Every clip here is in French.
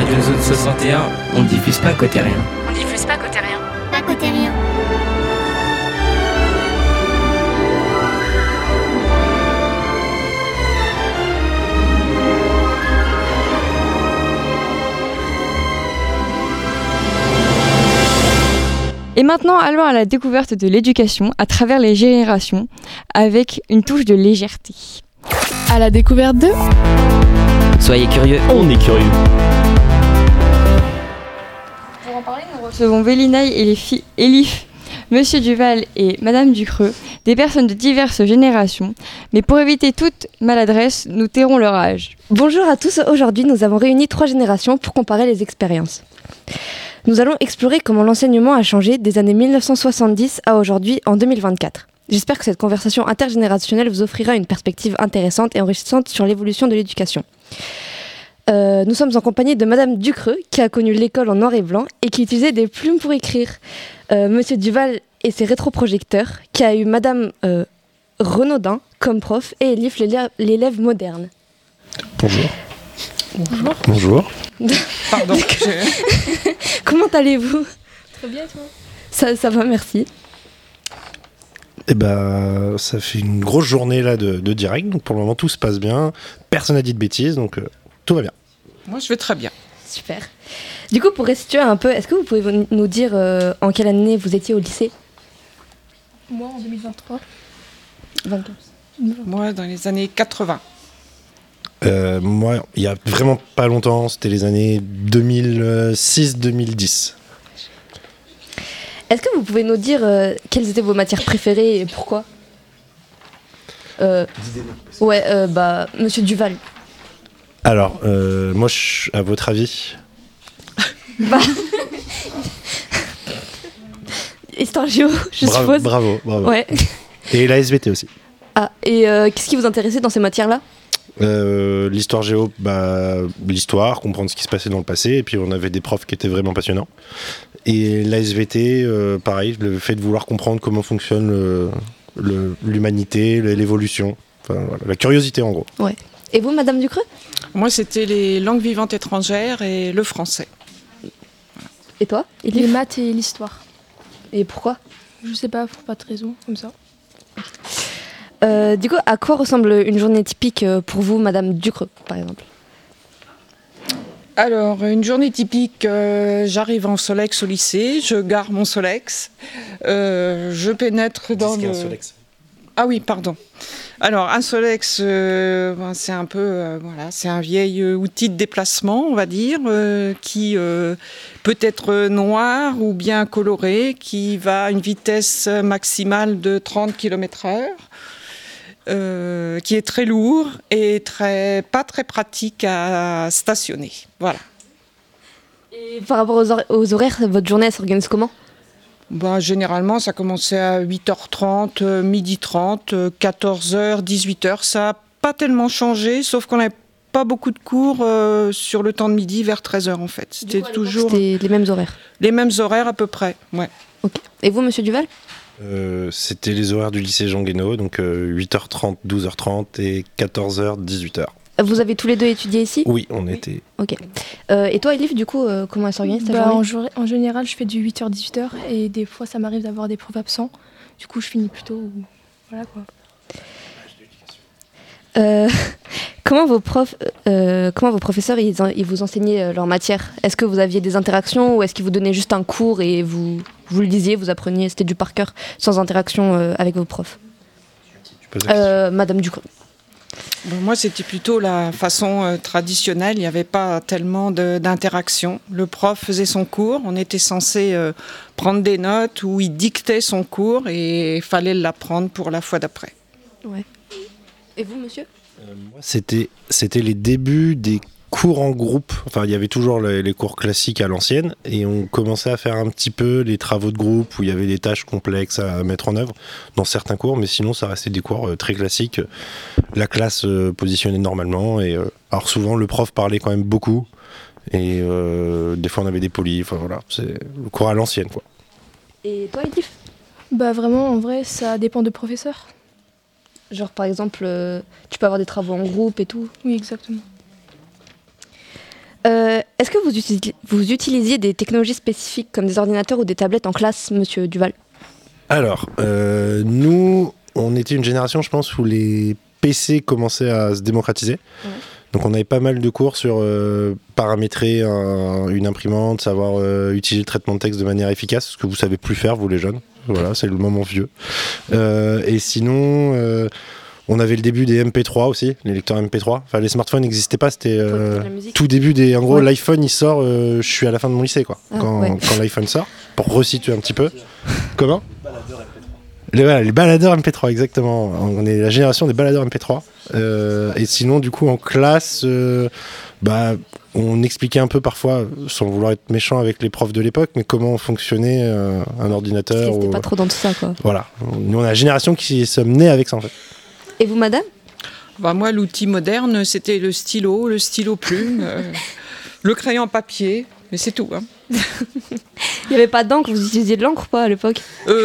Radio Zone 61, on diffuse pas côté rien. On diffuse pas côté rien. Pas côté rien. Et maintenant, allons à la découverte de l'éducation à travers les générations, avec une touche de légèreté. À la découverte de... Soyez curieux, on est curieux. Pour en parler, nous recevons Vélinaï et les filles Elif, Monsieur Duval et Madame Ducreux, des personnes de diverses générations, mais pour éviter toute maladresse, nous tairons leur âge. Bonjour à tous, aujourd'hui nous avons réuni 3 générations pour comparer les expériences. Nous allons explorer comment l'enseignement a changé des années 1970 à aujourd'hui en 2024. J'espère que cette conversation intergénérationnelle vous offrira une perspective intéressante et enrichissante sur l'évolution de l'éducation. Nous sommes en compagnie de Madame Ducreux, qui a connu l'école en noir et blanc et qui utilisait des plumes pour écrire. Monsieur Duval et ses rétroprojecteurs, qui a eu Madame Renaudin comme prof et Elif, l'élève moderne. Bonjour. Bonjour. Bonjour. Pardon. Comment allez-vous ? Très bien, toi ? Ça va, merci. Eh ben, ça fait une grosse journée là de direct, donc pour le moment tout se passe bien. Personne n'a dit de bêtises, donc tout va bien. Moi, je vais très bien. Super. Du coup, pour restituer un peu, est-ce que vous pouvez nous dire en quelle année vous étiez au lycée ? Moi, en 2023. 24. Moi, dans les années 80. Moi, il y a vraiment pas longtemps, c'était les années 2006-2010. Est-ce que vous pouvez nous dire quelles étaient vos matières préférées et pourquoi ? Monsieur Duval. Alors, moi, à votre avis ? Histoire géo, je suppose. Bravo. Ouais. Et la SVT aussi. Ah, et qu'est-ce qui vous intéressait dans ces matières-là ? L'histoire géo, l'histoire, comprendre ce qui se passait dans le passé, et puis on avait des profs qui étaient vraiment passionnants. Et la SVT, pareil, le fait de vouloir comprendre comment fonctionne l'humanité, l'évolution, enfin, voilà, la curiosité en gros. Ouais. Et vous, Madame Ducreux ? Moi, c'était les langues vivantes étrangères et le français. Et toi ? Les maths et l'histoire. Et pourquoi ? Je sais pas, pour pas de raison, comme ça. Du coup, à quoi ressemble une journée typique pour vous, Madame Ducreux, par exemple ? Alors, une journée typique, j'arrive en Solex au lycée, je gare mon Solex, je pénètre dans le... Solex. Ah oui, pardon. Alors, un Solex, c'est un peu, c'est un vieil outil de déplacement, on va dire, qui peut être noir ou bien coloré, qui va à une vitesse maximale de 30 km/h. Qui est très lourd et pas très pratique à stationner. Voilà. Et par rapport aux horaires, votre journée elle s'organise comment ? Généralement, ça commençait à 8h30, 12h30, 14h, 18h. Ça n'a pas tellement changé, sauf qu'on n'avait pas beaucoup de cours sur le temps de midi vers 13h en fait. C'était toujours... C'était les mêmes horaires ? Les mêmes horaires à peu près, ouais. Ok. Et vous, Monsieur Duval ? C'était les horaires du lycée Jean Guénaud, donc 8h30, 12h30 et 14h, 18h. Vous avez tous les deux étudié ici ? Oui, on était... Ok. Et toi, Elif, du coup, comment elle s'organise ta journée ? En général, je fais du 8h-18h et des fois, ça m'arrive d'avoir des profs absents. Du coup, je finis plus tôt. Voilà quoi. Comment vos professeurs ils vous enseignaient leur matière ? Est-ce que vous aviez des interactions ou est-ce qu'ils vous donnaient juste un cours et vous le lisiez, vous appreniez, c'était du par cœur, sans interaction avec vos profs ? Madame Ducreux. Moi, c'était plutôt la façon traditionnelle. Il n'y avait pas tellement d'interaction. Le prof faisait son cours. On était censé prendre des notes où il dictait son cours et il fallait l'apprendre pour la fois d'après. Ouais. Et vous, monsieur ? Moi, c'était les débuts des cours en groupe. Enfin, il y avait toujours les cours classiques à l'ancienne et on commençait à faire un petit peu les travaux de groupe où il y avait des tâches complexes à mettre en œuvre dans certains cours, mais sinon ça restait des cours très classiques. La classe positionnée normalement et alors souvent le prof parlait quand même beaucoup et des fois on avait des polis. Enfin voilà, c'est le cours à l'ancienne quoi. Et toi, Edith ? Vraiment, en vrai, ça dépend de professeur. Genre par exemple, tu peux avoir des travaux en groupe et tout ? Oui, exactement. Est-ce que vous utilisiez des technologies spécifiques comme des ordinateurs ou des tablettes en classe, monsieur Duval? Alors, nous, on était une génération, je pense, où les PC commençaient à se démocratiser. Ouais. Donc on avait pas mal de cours sur paramétrer une imprimante, savoir utiliser le traitement de texte de manière efficace, ce que vous savez plus faire, vous les jeunes. Voilà, c'est le moment vieux. Et sinon, on avait le début des MP3 aussi, les lecteurs MP3. Enfin, les smartphones n'existaient pas, c'était tout début des... En gros, ouais. L'iPhone, il sort, je suis à la fin de mon lycée, quoi. Quand l'iPhone sort, pour resituer un petit peu. Comment ? Les baladeurs MP3, exactement. On est la génération des baladeurs MP3. Et sinon, du coup, en classe, on expliquait un peu parfois, sans vouloir être méchant avec les profs de l'époque, mais comment fonctionnait un ordinateur. C'était pas trop dans tout ça, quoi. Voilà. Nous, on a la génération qui sommes nés avec ça, en fait. Et vous, madame ? Moi, l'outil moderne, c'était le stylo plume, le crayon papier, mais c'est tout, hein. Il n'y avait pas d'encre, vous utilisiez de l'encre ou pas à l'époque ?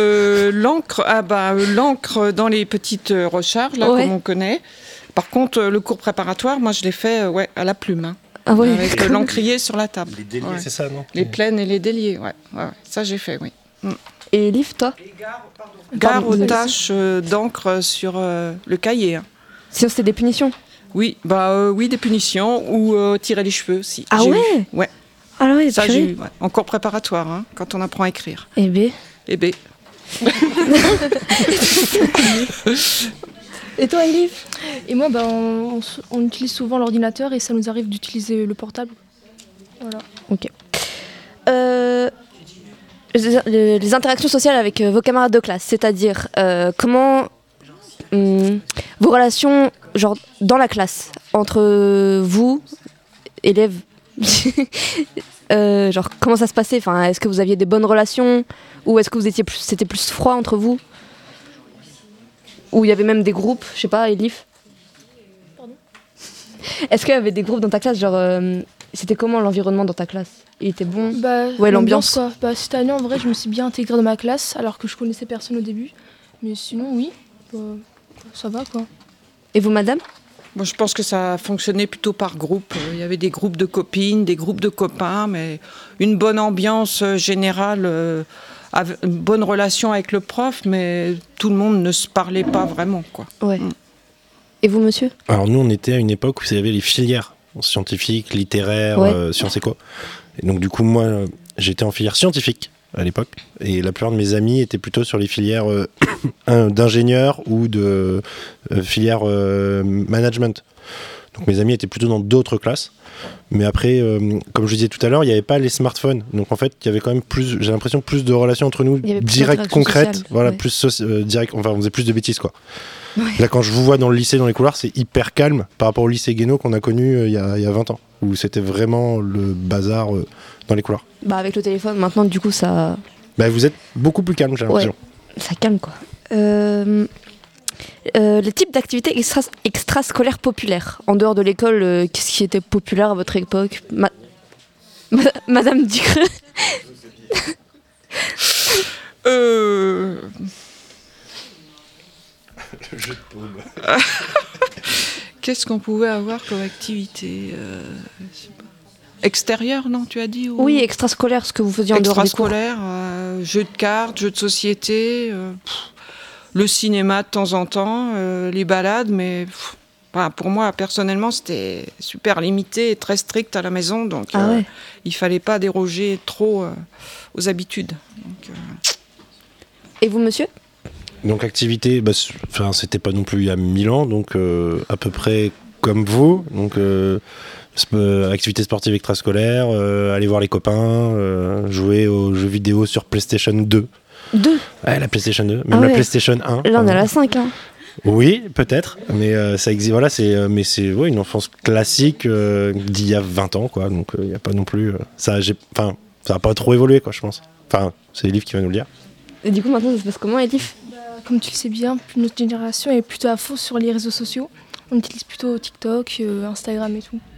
L'encre dans les petites recharges, là, comme on connaît. Par contre, le cours préparatoire, moi je l'ai fait à la plume, hein, avec l'encrier sur la table. Les déliés, c'est ça, non ? Les plaines et les déliés, ça j'ai fait, oui. Et Liv, toi ? Gare aux taches d'encre sur le cahier. Hein. Sinon, c'était des punitions ? Oui, des punitions ou tirer les cheveux aussi. Ah ouais ? Ouais. Ah ouais, ça, j'ai eu en cours préparatoire, hein, quand on apprend à écrire. Eh ben. Et toi, Elif ? Et moi, on utilise souvent l'ordinateur et ça nous arrive d'utiliser le portable. Voilà. Ok. Les interactions sociales avec vos camarades de classe, c'est-à-dire comment vos relations genre dans la classe entre vous, élèves, genre comment ça se passait, enfin, est-ce que vous aviez des bonnes relations ou est-ce que c'était plus froid entre vous, ou il y avait même des groupes, je sais pas, Elif. Pardon. Est-ce qu'il y avait des groupes dans ta classe, genre c'était comment l'environnement dans ta classe? Il était bon? L'ambiance quoi. Cette année en vrai je me suis bien intégrée dans ma classe alors que je connaissais personne au début, mais sinon oui, ça va quoi. Et vous, madame? Bon, je pense que ça fonctionnait plutôt par groupe. Il y avait des groupes de copines, des groupes de copains, mais une bonne ambiance générale, une bonne relation avec le prof, mais tout le monde ne se parlait pas vraiment, quoi. Ouais. Et vous, monsieur? Alors nous, on était à une époque où il y avait les filières scientifiques, littéraires, sciences éco. Et donc du coup, moi, j'étais en filière scientifique à l'époque, et la plupart de mes amis étaient plutôt sur les filières d'ingénieurs ou de filières management. Donc mes amis étaient plutôt dans d'autres classes. Mais après, comme je disais tout à l'heure, il n'y avait pas les smartphones. Donc en fait, il y avait quand même plus, j'ai l'impression, plus de relations entre nous, directes, concrètes. Voilà, plus direct. Enfin, on faisait plus de bêtises, quoi. Ouais. Là, quand je vous vois dans le lycée, dans les couloirs, c'est hyper calme par rapport au lycée Guénaud qu'on a connu il y a 20 ans, où c'était vraiment le bazar dans les couloirs. Avec le téléphone, maintenant, du coup, ça... vous êtes beaucoup plus calme, j'ai l'impression. Ouais, ça calme, quoi. Les types d'activités extrascolaires populaires. En dehors de l'école, qu'est-ce qui était populaire à votre époque? Madame Ducreux. Le jeu de paume. Qu'est-ce qu'on pouvait avoir comme activité je sais pas. Extérieure, non, tu as dit ou... Oui, extrascolaire, ce que vous faisiez en dehors des cours. Extrascolaire, jeux de cartes, jeux de société, le cinéma de temps en temps, les balades, mais pour moi, personnellement, c'était super limité et très strict à la maison, donc il fallait pas déroger trop aux habitudes. Donc, Et vous, monsieur ? Donc activité, c'était pas non plus il y a 1000 ans, donc à peu près comme vous, donc activité sportive extrascolaire, aller voir les copains, jouer aux jeux vidéo sur PlayStation 2. 2 ? Ouais, la PlayStation 2, même la PlayStation 1. Là, on est à la 5, hein. Oui, peut-être, mais ça existe. Voilà, c'est une enfance classique d'il y a 20 ans, quoi. Donc il y a pas non plus ça a pas trop évolué, quoi, je pense. Enfin, c'est Elif qui va nous le dire. Et du coup, maintenant, ça se passe comment, Elif ? Comme tu le sais bien, notre génération est plutôt à fond sur les réseaux sociaux. On utilise plutôt TikTok, Instagram et tout.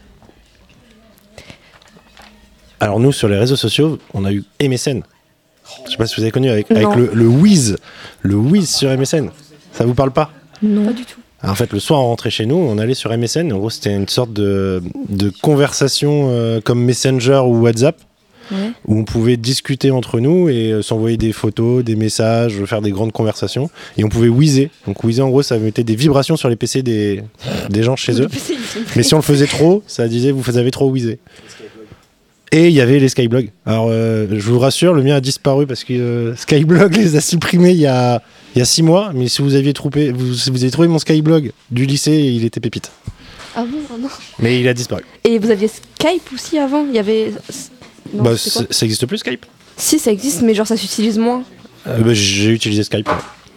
Alors nous, sur les réseaux sociaux, on a eu MSN. Je sais pas si vous avez connu avec le Whiz. Le Whiz sur MSN. Ça vous parle pas ? Non. Pas du tout. Alors, en fait, le soir, on rentrait chez nous, on allait sur MSN. En gros, c'était une sorte de conversation comme Messenger ou WhatsApp, où on pouvait discuter entre nous et s'envoyer des photos, des messages, faire des grandes conversations. Et on pouvait whizzer. Donc, whizzer, en gros, ça mettait des vibrations sur les PC des gens chez eux. Mais si on le faisait trop, ça disait vous avez trop whizzé. Et il y avait les Skyblog. Alors, je vous rassure, le mien a disparu parce que Skyblog les a supprimés il y a 6 mois. Mais si vous aviez trouvé mon Skyblog du lycée, il était pépite. Ah bon, ah non. Mais il a disparu. Et vous aviez Skype aussi avant? Il y avait... Non, Bah, ça existe plus Skype? Si, ça existe, mais genre ça s'utilise moins. J'ai utilisé Skype.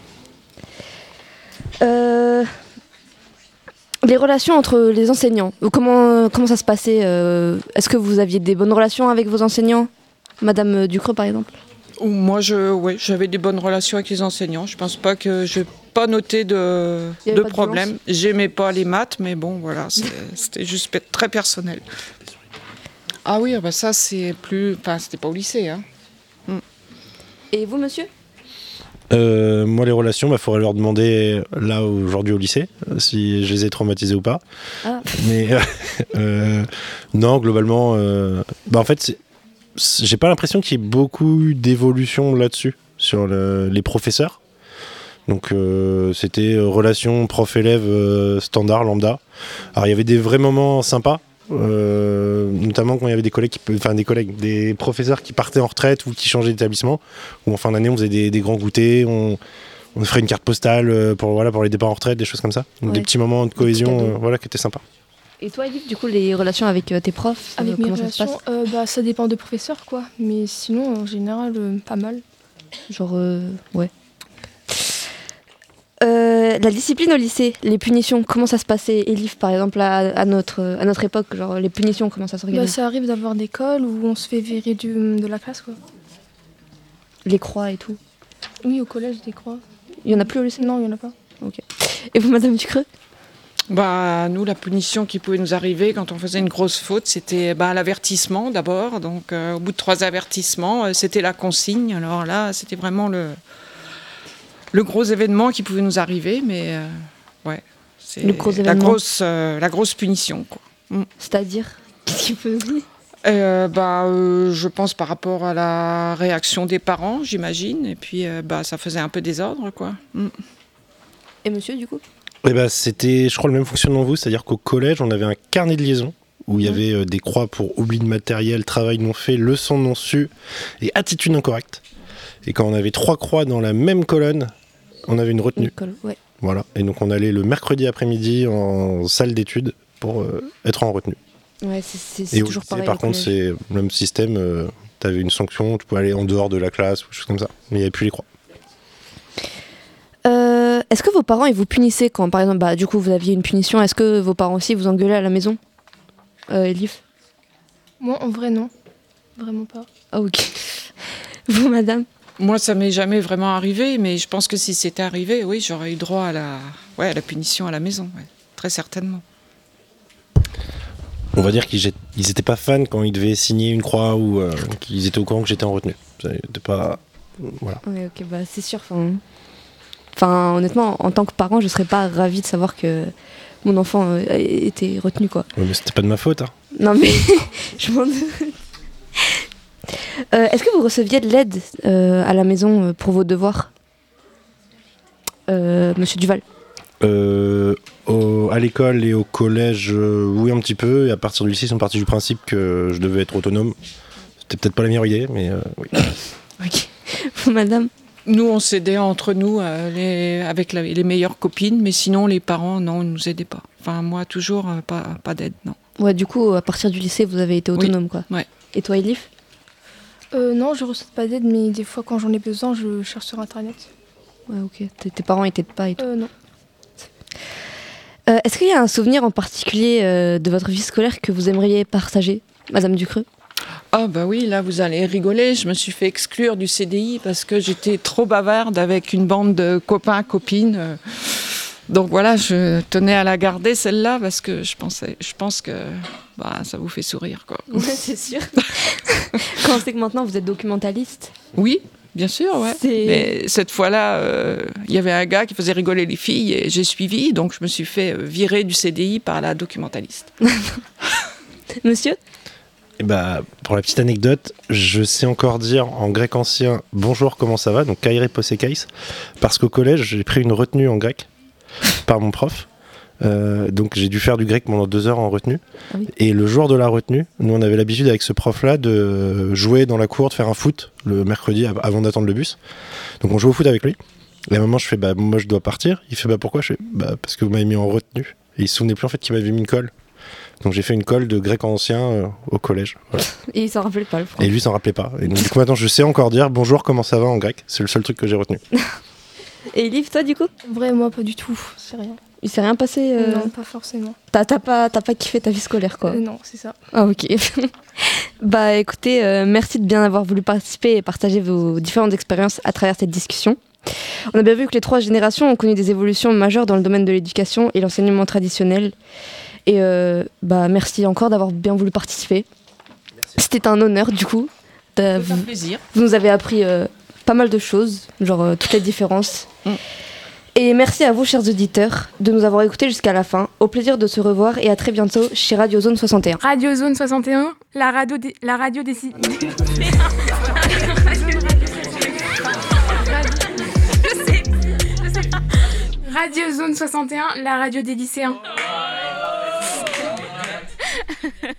Les relations entre les enseignants, comment ça se passait? Est-ce que vous aviez des bonnes relations avec vos enseignants? Madame Ducreux, par exemple? Moi, j'avais des bonnes relations avec les enseignants. Je pense pas que j'ai pas noté de problème. J'aimais pas les maths, mais bon, voilà, c'était juste très personnel. Ah oui, bah ça c'est plus... Enfin, c'était pas au lycée. Hein. Et vous, monsieur? Moi, les relations, faudrait leur demander là aujourd'hui au lycée si je les ai traumatisés ou pas. Ah. Mais non, globalement, en fait, j'ai pas l'impression qu'il y ait beaucoup d'évolution là-dessus sur les professeurs. Donc c'était relation prof-élève standard, lambda. Alors il y avait des vrais moments sympas. Notamment quand il y avait des professeurs qui partaient en retraite ou qui changeaient d'établissement, où en fin d'année on faisait des grands goûters, on ferait une carte postale pour les départs en retraite, des choses comme ça. Donc des petits moments de cohésion qui étaient sympas. Et toi, Edith, du coup, les relations avec tes profs, avec mes comment relations, ça se passe? ça dépend des professeurs, quoi. Mais sinon, en général, pas mal. Genre, ouais. La discipline au lycée, les punitions, comment ça se passait, Elif, par exemple, à notre époque, genre les punitions, comment ça s'organise? Ça arrive d'avoir des cols où on se fait virer de la classe, quoi. Les croix et tout? Oui, au collège, des croix. Il y en a plus au lycée? Non, il y en a pas. Ok. Et vous, Madame Ducreux? Nous, la punition qui pouvait nous arriver quand on faisait une grosse faute, c'était l'avertissement d'abord. Donc, au bout de 3 avertissements, c'était la consigne. Alors là, c'était vraiment le gros événement qui pouvait nous arriver, mais c'est le gros événement. La grosse punition, quoi. C'est-à-dire, qu'est-ce qu'il peut dire? Je pense par rapport à la réaction des parents, j'imagine, et puis ça faisait un peu désordre, quoi. Et monsieur, du coup? C'était, je crois, le même fonctionnement que vous, c'est-à-dire qu'au collège, on avait un carnet de liaison où il y avait des croix pour oubli de matériel, travail non fait, leçon non su et attitude incorrecte. Et quand on avait 3 croix dans la même colonne, on avait une retenue. Ouais. Voilà. Et donc on allait le mercredi après-midi en salle d'études pour être en retenue. Ouais, c'est et toujours pareil. Par contre, c'est le même système. Tu avais une sanction, tu pouvais aller en dehors de la classe ou des choses comme ça. Mais il n'y avait plus les croix. Est-ce que vos parents ils vous punissaient quand, par exemple, du coup vous aviez une punition? Est-ce que vos parents aussi vous engueulaient à la maison, Elif? Moi, en vrai, non. Vraiment pas. Ah, ok. Vous, madame? Moi, ça m'est jamais vraiment arrivé, mais je pense que si c'était arrivé, oui, j'aurais eu droit à la punition à la maison, très certainement. On va dire qu'ils n'étaient pas fans quand ils devaient signer une croix ou qu'ils étaient au courant que j'étais en retenue. C'était pas... Voilà. Oui, ok, c'est sûr. Enfin, honnêtement, en tant que parent, je serais pas ravie de savoir que mon enfant était retenu, quoi. Ouais, mais c'était pas de ma faute, hein. Non, mais je m'en doute. Est-ce que vous receviez de l'aide à la maison pour vos devoirs, Monsieur Duval? À l'école et au collège, oui, un petit peu. Et à partir du lycée, ils sont partis du principe que je devais être autonome. C'était peut-être pas la meilleure idée, mais oui. Ok. Vous, madame? Nous, on s'aidait entre nous avec les meilleures copines, mais sinon, les parents, non, ils ne nous aidaient pas. Enfin, moi, toujours, pas d'aide, non. Ouais, du coup, à partir du lycée, vous avez été autonome, quoi. Ouais. Et toi, Elif? Non, je ne reçois pas d'aide, mais des fois, quand j'en ai besoin, je cherche sur Internet. Ouais, ok. Tes parents ils t'aident pas et tout? Non. Est-ce qu'il y a un souvenir en particulier de votre vie scolaire que vous aimeriez partager, Madame Ducreux? Ah oui, là vous allez rigoler, je me suis fait exclure du CDI parce que j'étais trop bavarde avec une bande de copains, copines. Donc voilà, je tenais à la garder celle-là parce que je pense que ça vous fait sourire, quoi. Ouais, c'est sûr. Quand on sait que maintenant vous êtes documentaliste. Oui, Bien sûr, ouais. Mais cette fois-là, il y avait un gars qui faisait rigoler les filles et j'ai suivi, donc je me suis fait virer du CDI par la documentaliste. Monsieur ? Et pour la petite anecdote, je sais encore dire en grec ancien « Bonjour, comment ça va ?» donc « Kaire posekais » parce qu'au collège, j'ai pris une retenue en grec par mon prof. Donc j'ai dû faire du grec pendant 2 heures en retenue. Ah oui. Et le jour de la retenue, nous on avait l'habitude avec ce prof-là de jouer dans la cour, de faire un foot le mercredi avant d'attendre le bus. Donc on jouait au foot avec lui. Et à un moment je fais moi je dois partir. Il fait pourquoi ? Je fais parce que vous m'avez mis en retenue. Et il se souvenait plus en fait qu'il m'avait mis une colle. Donc j'ai fait une colle de grec ancien au collège. Voilà. Et il s'en rappelait pas le prof. Et lui s'en rappelait pas. Et donc du coup maintenant je sais encore dire bonjour comment ça va en grec. C'est le seul truc que j'ai retenu. Et Elif, toi du coup ? Vrai, moi pas du tout, c'est rien. Il s'est rien passé Non, pas forcément. T'as pas kiffé ta vie scolaire, quoi. Non, c'est ça. Ah, ok. Écoutez, merci de bien avoir voulu participer et partager vos différentes expériences à travers cette discussion. On a bien vu que les 3 générations ont connu des évolutions majeures dans le domaine de l'éducation et l'enseignement traditionnel. Et merci encore d'avoir bien voulu participer. Merci. C'était un honneur, du coup. C'est un plaisir. Vous nous avez appris pas mal de choses, genre toutes les différences. Et merci à vous, chers auditeurs, de nous avoir écoutés jusqu'à la fin. Au plaisir de se revoir et à très bientôt chez Radio Zone 61. Radio Zone 61, la radio des... Radio Zone 61, la radio des lycéens.